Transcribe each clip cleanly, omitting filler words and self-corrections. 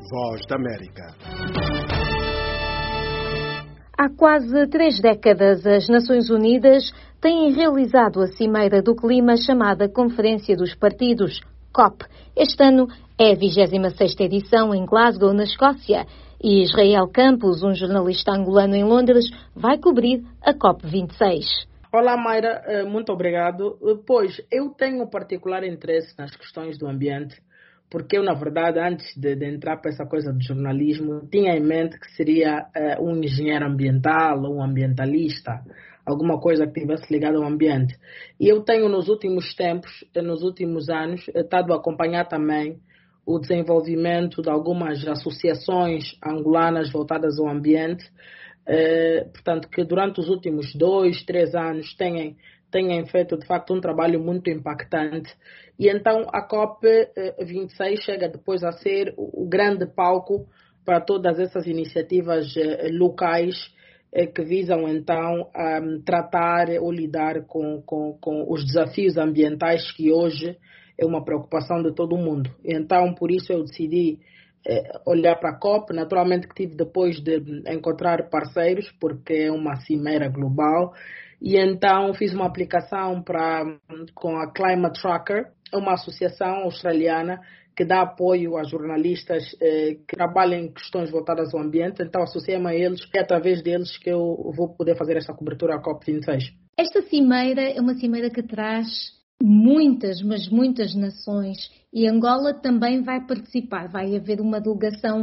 Voz da América. Há quase 3 décadas, as Nações Unidas têm realizado a Cimeira do Clima chamada Conferência dos Partidos, COP. Este ano é a 26ª edição em Glasgow, na Escócia, e Israel Campos, um jornalista angolano em Londres, vai cobrir a COP26. Olá, Mayra, muito obrigado. Pois, eu tenho particular interesse nas questões do ambiente, porque eu, na verdade, antes de entrar para essa coisa do jornalismo, tinha em mente que seria um engenheiro ambiental ou um ambientalista, alguma coisa que tivesse ligado ao ambiente. E eu tenho, nos últimos tempos, nos últimos anos, estado a acompanhar também o desenvolvimento de algumas associações angolanas voltadas ao ambiente, portanto, que durante os últimos 2, 3 anos têm feito, de facto, um trabalho muito impactante. E então a COP26 chega depois a ser o grande palco para todas essas iniciativas locais que visam, então, tratar ou lidar com os desafios ambientais que hoje é uma preocupação de todo o mundo. Então, por isso eu decidi olhar para a COP. Naturalmente que tive depois de encontrar parceiros, porque é uma cimeira global, e então fiz uma aplicação com a Climate Tracker, uma associação australiana que dá apoio a jornalistas que trabalham em questões voltadas ao ambiente. Então associei-me a eles, e é através deles que eu vou poder fazer esta cobertura à COP26. Esta cimeira é uma cimeira que traz muitas, mas muitas nações, e Angola também vai participar. Vai haver uma delegação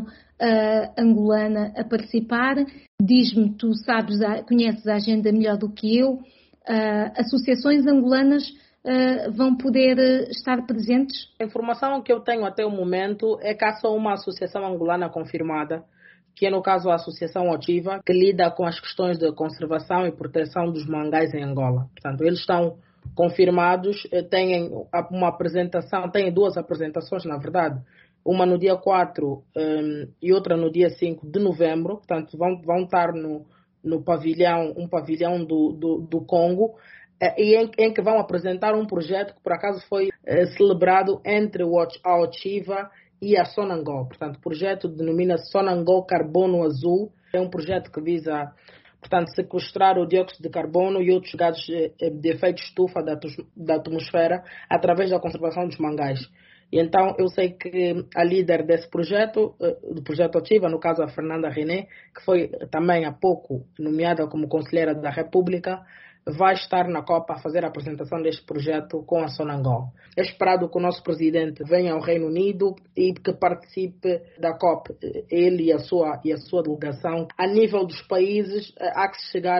angolana a participar. Diz-me, tu sabes, conheces a agenda melhor do que eu, associações angolanas vão poder estar presentes? A informação que eu tenho até o momento é que há só uma associação angolana confirmada, que é, no caso, a Associação Otiva, que lida com as questões de conservação e proteção dos mangás em Angola. Portanto, eles estão confirmados, têm uma apresentação, têm 2 apresentações, na verdade, uma no dia 4 e outra no dia 5 de novembro. Portanto, vão estar no pavilhão, um pavilhão do Congo, e em que vão apresentar um projeto que, por acaso, foi celebrado entre a Otiva e a Sonangol. Portanto, o projeto denomina Sonangol Carbono Azul. É um projeto que visa, portanto, sequestrar o dióxido de carbono e outros gases de efeito estufa da atmosfera através da conservação dos mangás. E então eu sei que a líder desse projeto, do projeto Ativa, no caso a Fernanda René, que foi também há pouco nomeada como conselheira da República, vai estar na COP a fazer a apresentação deste projeto com a Sonangol. É esperado que o nosso presidente venha ao Reino Unido e que participe da COP, ele e a sua delegação. A nível dos países, há que se chegar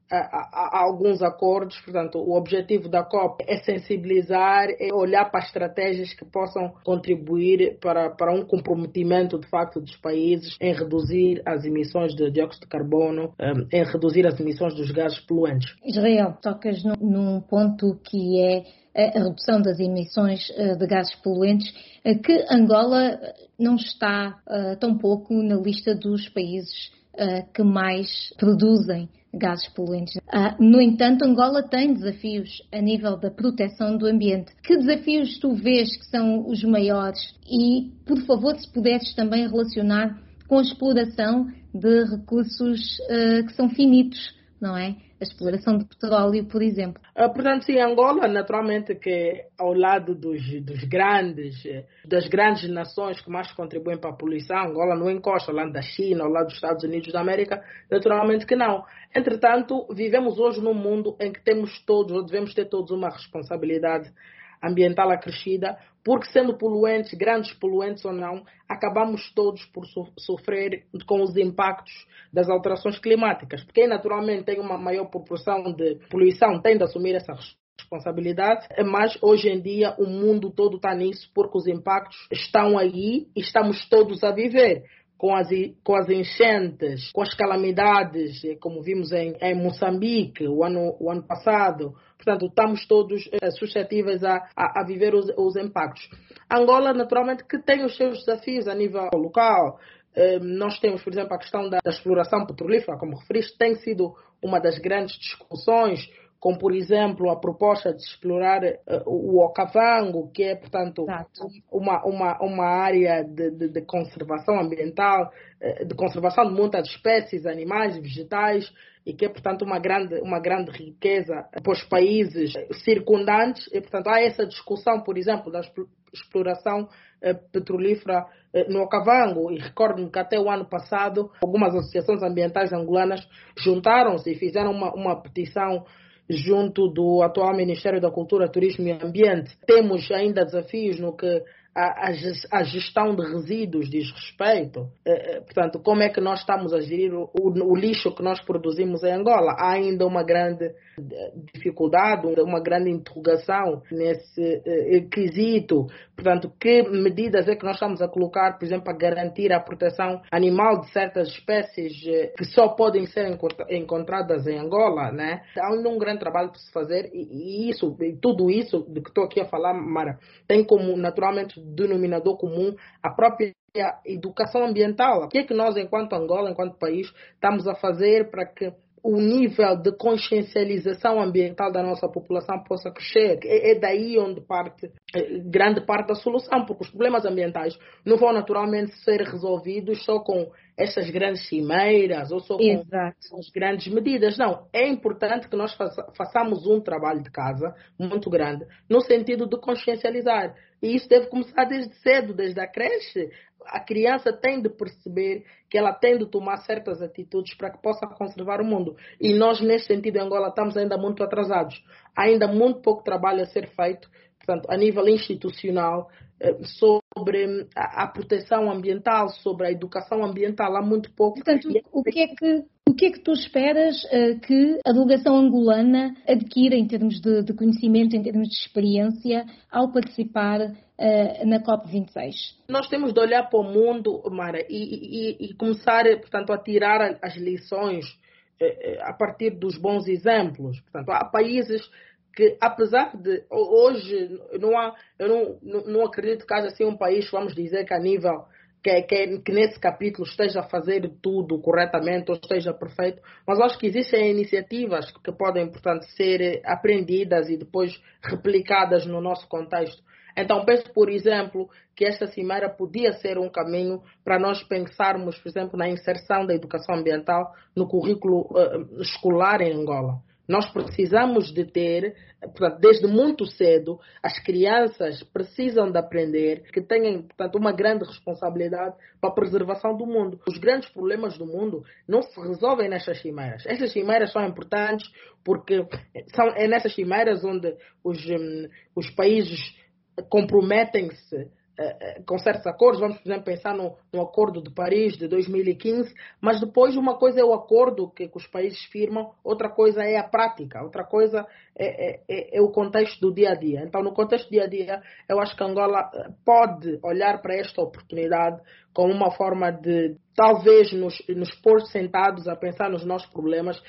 a alguns acordos. Portanto, o objetivo da COP é sensibilizar, é olhar para estratégias que possam contribuir para um comprometimento, de facto, dos países em reduzir as emissões de dióxido de carbono, em reduzir as emissões dos gases poluentes. Israel, tocas num ponto que é a redução das emissões de gases poluentes, que Angola não está tão pouco na lista dos países que mais produzem gases poluentes. No entanto, Angola tem desafios a nível da proteção do ambiente. Que desafios tu vês que são os maiores? E, por favor, se puderes também relacionar com a exploração de recursos que são finitos, não é? A exploração de petróleo, por exemplo. Portanto, sim, Angola, naturalmente, que ao lado das grandes nações que mais contribuem para a poluição, Angola não encosta ao lado da China, ao lado dos Estados Unidos da América, naturalmente que não. Entretanto, vivemos hoje num mundo em que temos todos, ou devemos ter todos, uma responsabilidade ambiental acrescida, porque sendo poluentes, grandes poluentes ou não, acabamos todos por sofrer com os impactos das alterações climáticas. Porque naturalmente tem uma maior proporção de poluição, tem de assumir essa responsabilidade, mas hoje em dia o mundo todo está nisso, porque os impactos estão aí e estamos todos a viver. Com as enchentes, com as calamidades, como vimos em Moçambique o ano passado. Portanto, estamos todos suscetíveis a viver os impactos. Angola, naturalmente, que tem os seus desafios a nível local. Nós temos, por exemplo, a questão da exploração petrolífera, como referiste, tem sido uma das grandes discussões, como por exemplo a proposta de explorar o Okavango, que é, portanto, uma área de conservação ambiental, de conservação de muitas espécies animais e vegetais, e que é, portanto, uma grande riqueza para os países circundantes. E, portanto, há essa discussão, por exemplo, da exploração petrolífera no Okavango. E recordo-me que até o ano passado algumas associações ambientais angolanas juntaram-se e fizeram uma petição junto do atual Ministério da Cultura, Turismo e Ambiente. Temos ainda desafios no que a gestão de resíduos diz respeito. Portanto, como é que nós estamos a gerir o lixo que nós produzimos em Angola? Há ainda uma grande dificuldade, uma grande interrogação nesse quesito. Portanto, que medidas é que nós estamos a colocar, por exemplo, a garantir a proteção animal de certas espécies que só podem ser encontradas em Angola, né? Há ainda um grande trabalho para se fazer e tudo isso de que estou aqui a falar, Mara, tem como naturalmente denominador comum a própria educação ambiental. O que é que nós, enquanto Angola, enquanto país, estamos a fazer para que o nível de consciencialização ambiental da nossa população possa crescer? É daí onde parte grande parte da solução, porque os problemas ambientais não vão naturalmente ser resolvidos só com estas grandes cimeiras ou só com as grandes medidas. Não, é importante que nós façamos um trabalho de casa muito grande no sentido de consciencializar. E isso deve começar desde cedo, desde a creche. A criança tem de perceber que ela tem de tomar certas atitudes para que possa conservar o mundo. E nós, nesse sentido, em Angola, estamos ainda muito atrasados. Há ainda muito pouco trabalho a ser feito, portanto, a nível institucional, sobre a proteção ambiental, sobre a educação ambiental. Há muito pouco. Portanto, o que é que tu esperas que a delegação angolana adquira em termos de conhecimento, em termos de experiência, ao participar na COP26? Nós temos de olhar para o mundo, Mara, e começar, portanto, a tirar as lições a partir dos bons exemplos. Portanto, há países que, apesar de hoje eu não acredito que haja assim um país, vamos dizer, que a nível que nesse capítulo esteja a fazer tudo corretamente ou esteja perfeito, mas eu acho que existem iniciativas que podem, portanto, ser aprendidas e depois replicadas no nosso contexto. Então, penso, por exemplo, que esta cimeira podia ser um caminho para nós pensarmos, por exemplo, na inserção da educação ambiental no currículo escolar em Angola. Nós precisamos de ter, portanto, desde muito cedo, as crianças precisam de aprender que têm, portanto, uma grande responsabilidade para a preservação do mundo. Os grandes problemas do mundo não se resolvem nestas cimeiras. Estas cimeiras são importantes porque é nessas cimeiras onde os países comprometem-se com certos acordos. Vamos, por exemplo, pensar no Acordo de Paris de 2015, mas depois uma coisa é o acordo que os países firmam, outra coisa é a prática, outra coisa é o contexto do dia a dia. Então, no contexto do dia a dia, eu acho que Angola pode olhar para esta oportunidade como uma forma de talvez nos pôr sentados a pensar nos nossos problemas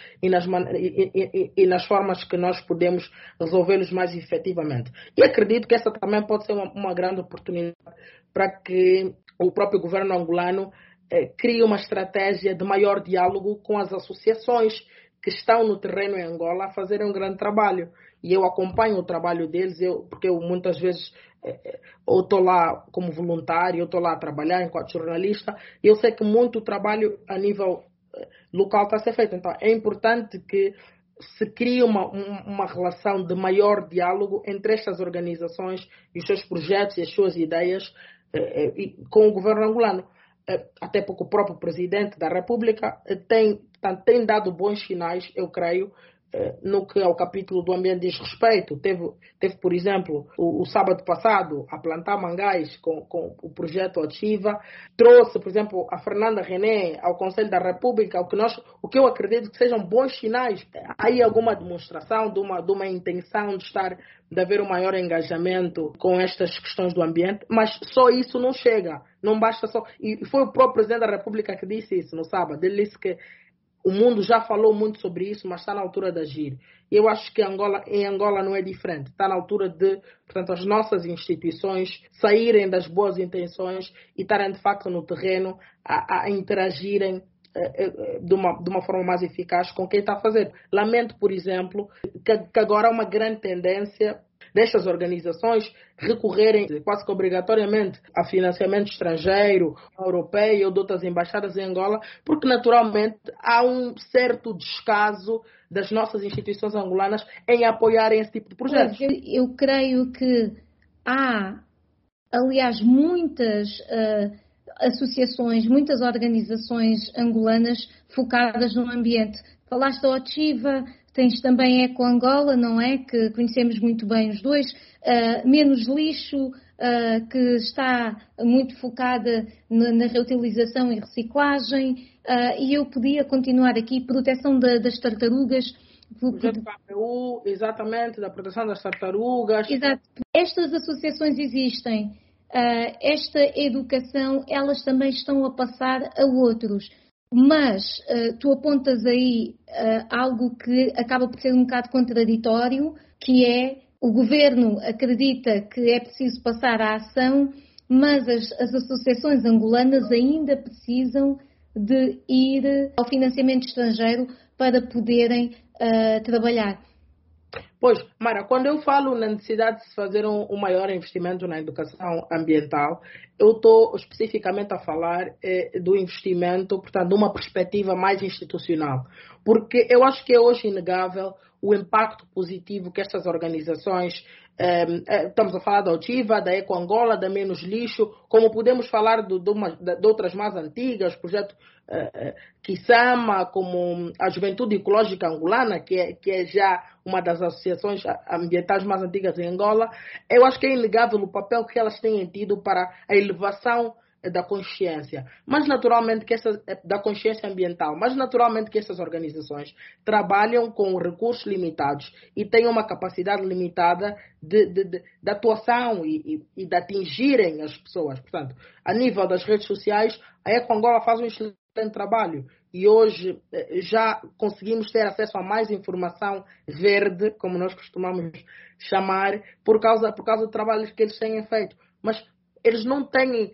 e nas formas que nós podemos resolvê-los mais efetivamente. E acredito que essa também pode ser uma grande oportunidade para que o próprio governo angolano crie uma estratégia de maior diálogo com as associações que estão no terreno em Angola a fazerem um grande trabalho. E eu acompanho o trabalho deles, porque eu muitas vezes eu estou lá como voluntário, eu estou lá a trabalhar enquanto jornalista, e eu sei que muito trabalho a nível local está a ser feito. Então é importante que se crie uma relação de maior diálogo entre estas organizações e os seus projetos e as suas ideias com o governo angolano. Até porque o próprio presidente da República tem dado bons sinais, eu creio, no que ao capítulo do ambiente diz respeito. Teve, por exemplo, o sábado passado a plantar mangais com o projeto Ativa. Trouxe, por exemplo, a Fernanda René ao Conselho da República, o que eu acredito que sejam bons sinais. Há aí alguma demonstração de uma intenção de haver um maior engajamento com estas questões do ambiente, mas só isso não chega. Não basta só. E foi o próprio Presidente da República que disse isso no sábado. Ele disse que o mundo já falou muito sobre isso, mas está na altura de agir. E eu acho que em Angola não é diferente. Está na altura de, portanto, as nossas instituições saírem das boas intenções e estarem, de facto, no terreno a interagirem de uma forma mais eficaz com quem está a fazer. Lamento, por exemplo, que agora há uma grande tendência destas organizações recorrerem quase que obrigatoriamente a financiamento estrangeiro, europeu ou de outras embaixadas em Angola, porque naturalmente há um certo descaso das nossas instituições angolanas em apoiarem esse tipo de projetos. Eu creio que há, aliás, muitas associações, muitas organizações angolanas focadas no ambiente. Falaste da Otiva, tens também a Eco Angola, não é? Que conhecemos muito bem os dois. Menos Lixo, que está muito focada na reutilização e reciclagem. E eu podia continuar aqui, proteção das tartarugas. O projeto KPU, exatamente, da proteção das tartarugas. Exato. Estas associações existem. Esta educação, elas também estão a passar a outros. Mas tu apontas aí algo que acaba por ser um bocado contraditório, que é o governo acredita que é preciso passar à ação, mas as associações angolanas ainda precisam de ir ao financiamento estrangeiro para poderem trabalhar. Pois, Mara, quando eu falo na necessidade de se fazer um maior investimento na educação ambiental, eu estou especificamente a falar do investimento, portanto, de uma perspectiva mais institucional. Porque eu acho que é hoje inegável o impacto positivo que estas organizações, estamos a falar da Otiva, da Eco Angola, da Menos Lixo, como podemos falar de outras mais antigas, projeto Kisama, como a Juventude Ecológica Angolana, que é já uma das associações ambientais mais antigas em Angola. Eu acho que é inegável o papel que elas têm tido para a elevação da consciência, mas naturalmente da consciência ambiental, mas naturalmente que essas organizações trabalham com recursos limitados e têm uma capacidade limitada de atuação e de atingirem as pessoas. Portanto, a nível das redes sociais, a Eco Angola faz um excelente trabalho e hoje já conseguimos ter acesso a mais informação verde, como nós costumamos chamar, por causa do trabalho que eles têm feito. Mas eles não têm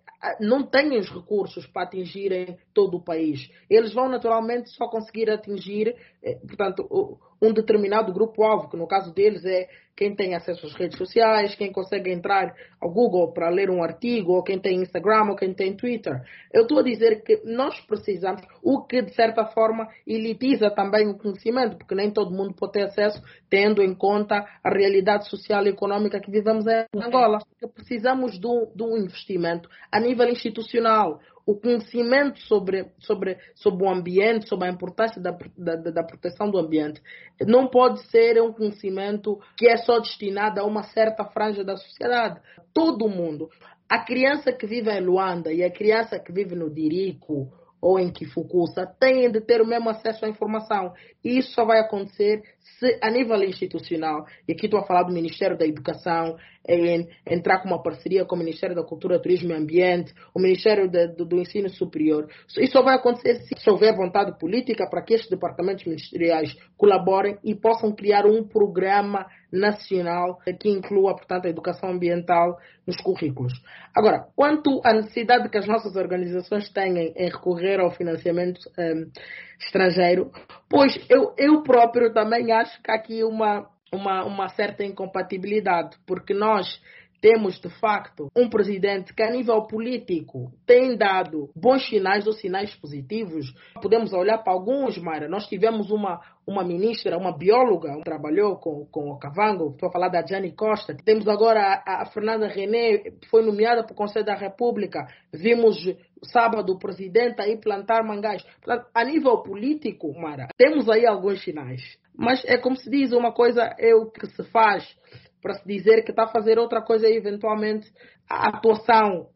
os recursos para atingirem todo o país. Eles vão naturalmente só conseguir atingir, portanto, um determinado grupo-alvo, que no caso deles é quem tem acesso às redes sociais, quem consegue entrar ao Google para ler um artigo, ou quem tem Instagram, ou quem tem Twitter. Eu estou a dizer que nós precisamos, o que de certa forma elitiza também o conhecimento, porque nem todo mundo pode ter acesso, tendo em conta a realidade social e económica que vivemos em Angola. Precisamos de um investimento a nível institucional. O conhecimento sobre o ambiente, sobre a importância da proteção do ambiente, não pode ser um conhecimento que é só destinado a uma certa franja da sociedade. Todo mundo. A criança que vive em Luanda e a criança que vive no Dirico ou em Kifukusa têm de ter o mesmo acesso à informação. E isso só vai acontecer se, a nível institucional, e aqui estou a falar do Ministério da Educação, entrar com uma parceria com o Ministério da Cultura, Turismo e Ambiente, o Ministério do Ensino Superior. Isso só vai acontecer se houver vontade política para que estes departamentos ministeriais colaborem e possam criar um programa nacional que inclua, portanto, a educação ambiental nos currículos. Agora, quanto à necessidade que as nossas organizações têm em recorrer ao financiamento estrangeiro, pois eu próprio também acho que há aqui uma certa incompatibilidade, porque nós temos, de facto, um presidente que, a nível político, tem dado bons sinais ou sinais positivos. Podemos olhar para alguns, Mayra. Nós tivemos uma ministra, uma bióloga, que trabalhou com o Kavango, estou a falar da Jane Costa. Temos agora a Fernanda René, que foi nomeada para o Conselho da República. Vimos sábado o presidente aí plantar mangás. Portanto, a nível político, Mayra, temos aí alguns sinais. Mas é como se diz, uma coisa é o que se faz para se dizer que está a fazer outra coisa e eventualmente a atuação,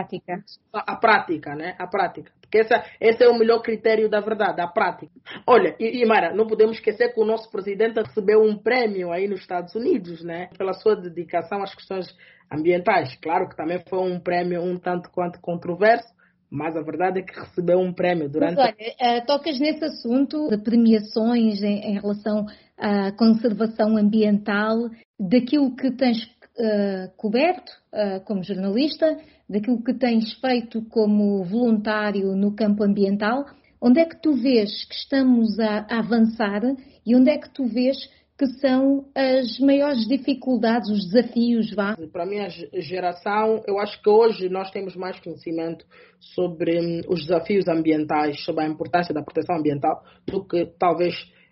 a prática, né? A prática. Porque esse é o melhor critério da verdade, a prática. Olha, e Mara, não podemos esquecer que o nosso presidente recebeu um prêmio aí nos Estados Unidos, né? Pela sua dedicação às questões ambientais. Claro que também foi um prêmio um tanto quanto controverso, mas a verdade é que recebeu um prêmio durante... Mas olha, tocas nesse assunto de premiações em relação à conservação ambiental, daquilo que tens coberto como jornalista, daquilo que tens feito como voluntário no campo ambiental. onde é que tu vês que estamos a avançar e onde é que tu vês que são as maiores dificuldades, os desafios, vá? Para a minha geração, eu acho que hoje nós temos mais conhecimento sobre os desafios ambientais, sobre a importância da proteção ambiental, do que talvez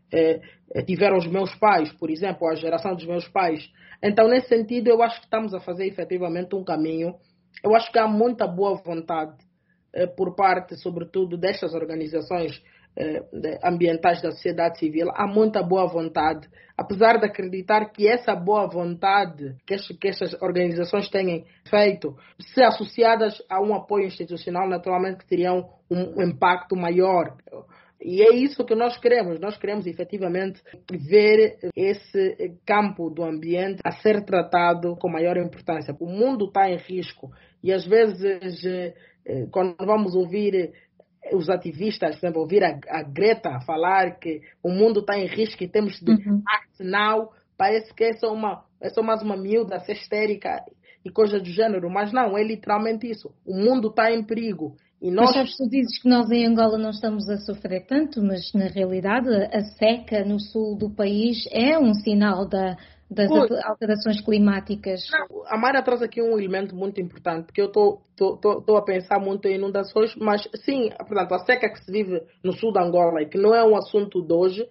tiveram os meus pais, por exemplo, a geração dos meus pais. Então, nesse sentido, eu acho que estamos a fazer efetivamente um caminho. Eu acho que há muita boa vontade por parte, sobretudo, destas organizações ambientais da sociedade civil. Há muita boa vontade, apesar de acreditar que essa boa vontade que estas organizações têm feito, se associadas a um apoio institucional, naturalmente teriam um impacto maior. E é isso que nós queremos. Nós queremos efetivamente ver esse campo do ambiente a ser tratado com maior importância. O mundo está em risco e às vezes, quando vamos ouvir os ativistas, por exemplo, ouvir a Greta falar que o mundo está em risco e temos de act now, parece que é só mais uma miúda, ser histérica e coisa do gênero, mas não, é literalmente isso. O mundo está em perigo. E nós... Mas sabes, tu dizes que nós em Angola não estamos a sofrer tanto, mas na realidade a seca no sul do país é um sinal das alterações climáticas. Não, a Mara traz aqui um elemento muito importante, porque eu estou a pensar muito em inundações, mas sim, portanto, a seca que se vive no sul de Angola e que não é um assunto de hoje,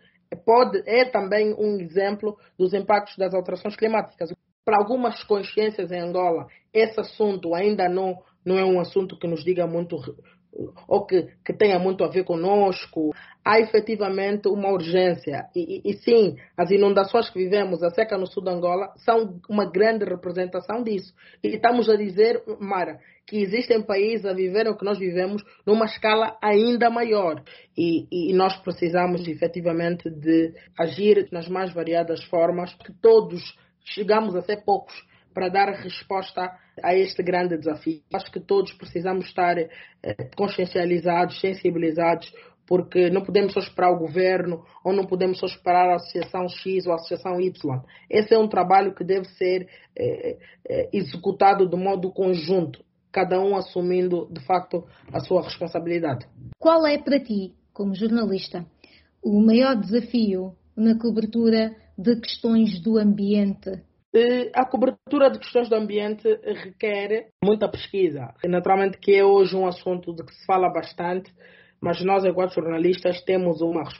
é também um exemplo dos impactos das alterações climáticas. Para algumas consciências em Angola, esse assunto ainda não é um assunto que nos diga muito ou que tenha muito a ver conosco. Há efetivamente uma urgência. E sim, as inundações que vivemos, a seca no sul de Angola, são uma grande representação disso. E estamos a dizer, Mara, que existem países a viver o que nós vivemos numa escala ainda maior. E nós precisamos efetivamente de agir nas mais variadas formas, que todos chegamos a ser poucos para dar resposta a este grande desafio. Acho que todos precisamos estar consciencializados, sensibilizados, porque não podemos só esperar o governo ou não podemos só esperar a Associação X ou a Associação Y. Esse é um trabalho que deve ser executado de modo conjunto, cada um assumindo, de facto, a sua responsabilidade. Qual é para ti, como jornalista, o maior desafio na cobertura de questões do ambiente? A cobertura de questões do ambiente requer muita pesquisa. Naturalmente que é hoje um assunto de que se fala bastante, mas nós, enquanto jornalistas, temos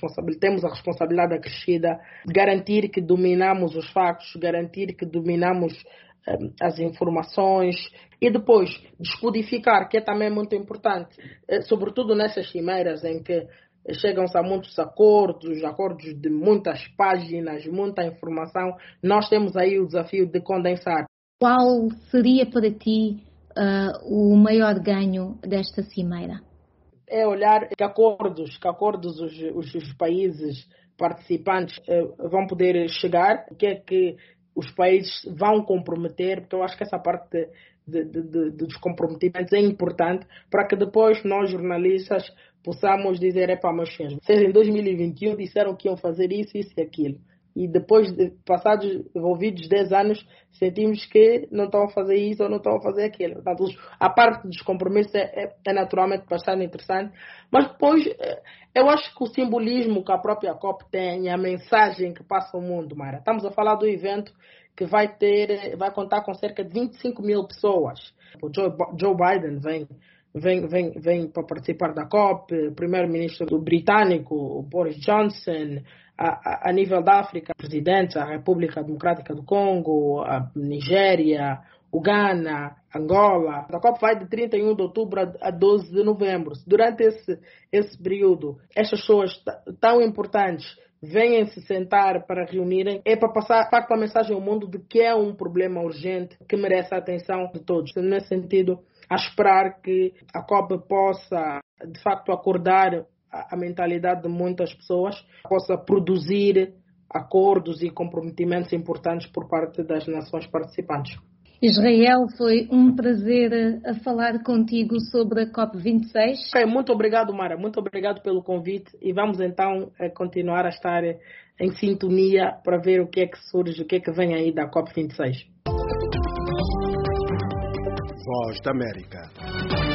a responsabilidade acrescida de garantir que dominamos os factos, garantir que dominamos as informações e depois descodificar, que é também muito importante, sobretudo nessas cimeiras em que chegam-se a muitos acordos de muitas páginas, muita informação. Nós temos aí o desafio de condensar. Qual seria para ti o maior ganho desta cimeira? É olhar que acordos os países participantes vão poder chegar, o que é que os países vão comprometer, porque eu acho que essa parte dos comprometimentos é importante para que depois nós, jornalistas, possamos dizer, meus senhores, vocês em 2021 disseram que iam fazer isso e aquilo. E depois, passados envolvidos 10 anos, sentimos que não estão a fazer isso ou não estão a fazer aquilo. Portanto, a parte dos compromissos é naturalmente bastante interessante. Mas depois, eu acho que o simbolismo que a própria COP tem, a mensagem que passa ao mundo, Mara. Estamos a falar do evento que vai contar com cerca de 25 mil pessoas. O Joe Biden vem para participar da COP, o primeiro-ministro britânico, o Boris Johnson, a nível da África, presidentes, a República Democrática do Congo, a Nigéria, o Ghana, Angola. A COP vai de 31 de outubro a 12 de novembro. Durante esse período, estas pessoas tão importantes vêm se sentar para reunirem, é para passar, de facto, a mensagem ao mundo de que é um problema urgente que merece a atenção de todos. Nesse sentido, a esperar que a COP possa, de facto, acordar a mentalidade de muitas pessoas, possa produzir acordos e comprometimentos importantes por parte das nações participantes. Israel, foi um prazer a falar contigo sobre a COP26. Okay, muito obrigado, Mara. Muito obrigado pelo convite e vamos então continuar a estar em sintonia para ver o que é que surge, o que é que vem aí da COP26. Voz da América.